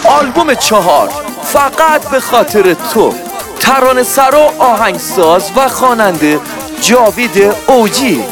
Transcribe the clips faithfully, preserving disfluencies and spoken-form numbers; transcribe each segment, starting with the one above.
آلبوم چهار فقط به خاطر تو، ترانه سر و آهنگساز و خواننده جاوید اوجی.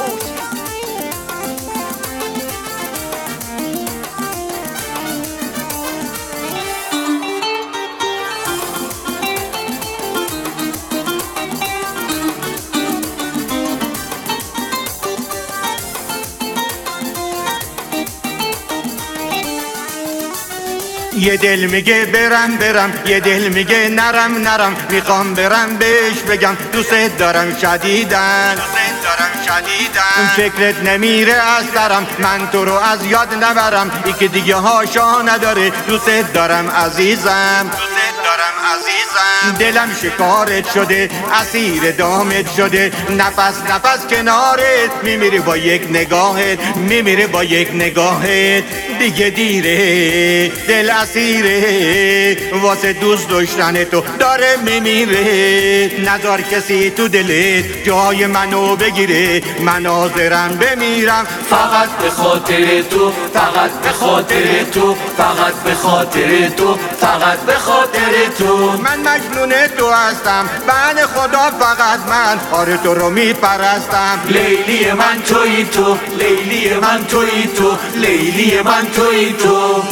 یه دل میگه برم برم، یه دل میگه نرم نرم، میخوام برم بهش بگم دوست دارم شدیدن، دوست دارم شدیدن. فکرت نمیره از درم، من تو رو از یاد نبرم، یکی دیگه هاشا نداره، دوست دارم عزیزم، دوست دارم عزیزم. دلم شکارت شده، اسیر دامت شده، نفس نفس کنارت، میمیره با یک نگاهت، میمیره با یک نگاهت. دیگه دیره، دل اسیره، واسه دوست داشتن تو داره میمیره. نذار کسی تو دلت جای منو بگیره، من حاضرم بمیرم فقط به خاطر تو، فقط به خاطر تو، فقط به خاطر تو، فقط به خاطر تو. من مجنون تو هستم، من خدا فقط من، آره تو رو میپرستم. لیلی من تویی تو، لیلی من تویی تو، لیلی من تویی تو.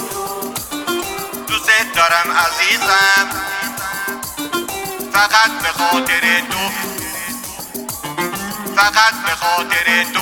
دوست دارم عزیزم، فقط به خاطر تو، فقط به خاطر تو.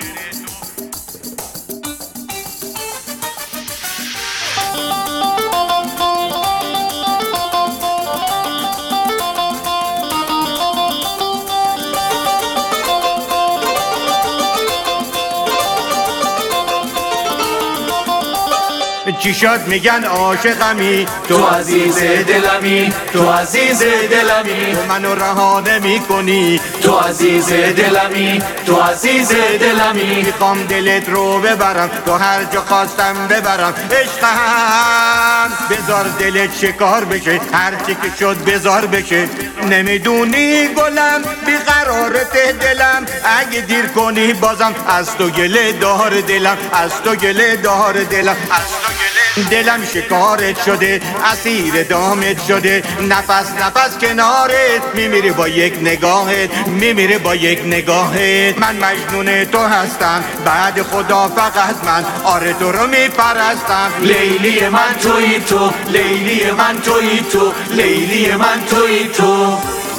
چی شد میگن عاشقمی، تو عزیز دلمی، تو عزیز دلمی. تو منو رها نمی کنی، تو عزیز دلمی، تو عزیز دلمی. میخوام دلت رو ببرم، تو هر جا خواستم ببرم. عشقم بذار دلت شکار بشه، هر چی که شد بذار بشه. نمیدونی گلم بیقرارت دلم، اگه دیر کنی بازم از تو گله دار دلم، از تو گله دار دلم، از تو گله. دلم شکارت شده، اسیر دامت شده، نفس نفس کنارت، میمیره با یک نگاهت، میمیره با یک نگاهت. من مجنون تو هستم، بعد خدا فقط من، آره تو رو میپرستم. لیلی من تویی تو، لیلی من تویی تو، لیلی من تویی تو.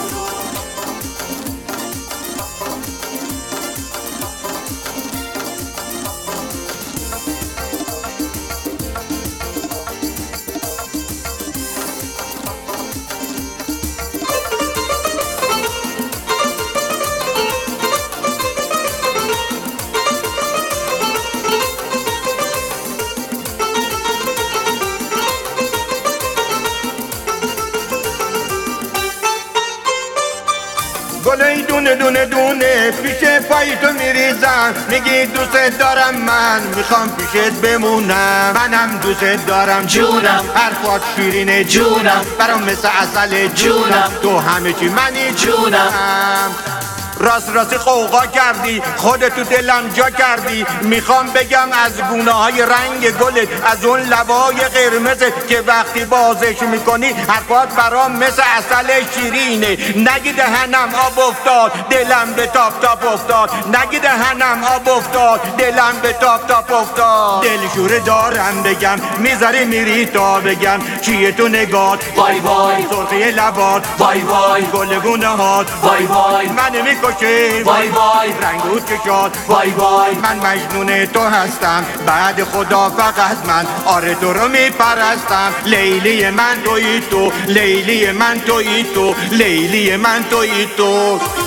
گلای دونه دونه دونه پیش پای تو میریزم، میگی دوست دارم، من میخوام پیشت بمونم. منم دوست دارم جونم، حرفات شیرینه جونم، برام مثل عسل جونم. تو همه چی منی جونم. راست راستی قوقا کردی، خودت تو دلم جا کردی. میخوام بگم از گونه های رنگ گلت، از اون لبای قرمزت که وقتی بازش میکنی حرفات برام مثل عسل شیرینه. نگی دهنم آب افتاد، دلم به تاپ تاپ افتاد، نگی دهنم آب افتاد، دلم به تاپ تاپ افتاد. دلشوره دارم بگم، میذاری میری تا بگم چیه تو نگات، وای وای سرخی لبات، وای وای گل گونه هات، وای وای من میکشه، وای وای رنگوت کشاد، وای وای. من مجنون تو هستم، بعد خدا فقط من، آره تو رو میپرستم. لیلی من تویی تو، لیلی من تویی تو، لیلی من تویی تو.